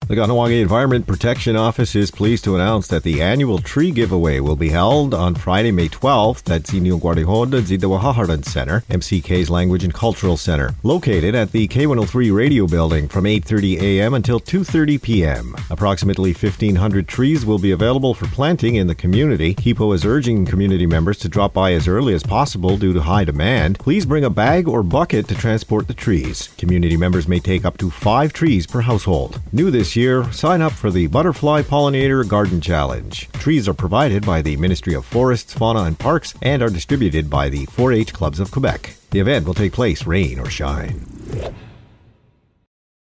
The Kahnawake Environment Protection Office is pleased to announce that the annual tree giveaway will be held on Friday, May 12th at Sinio Guardihon Zidawahaharan Center, MCK's Language and Cultural Center, located at the K103 Radio Building from 8:30 a.m. until 2:30 p.m. Approximately 1,500 trees will be available for planting in the community. HEPO is urging community members to drop by as early as possible due to high demand. Please bring a bag or bucket to transport the trees. Community members may take up to 5 trees per household. New this year, sign up for the Butterfly Pollinator Garden Challenge. Trees are provided by the Ministry of Forests, Fauna and Parks and are distributed by the 4-H Clubs of Quebec. The event will take place rain or shine.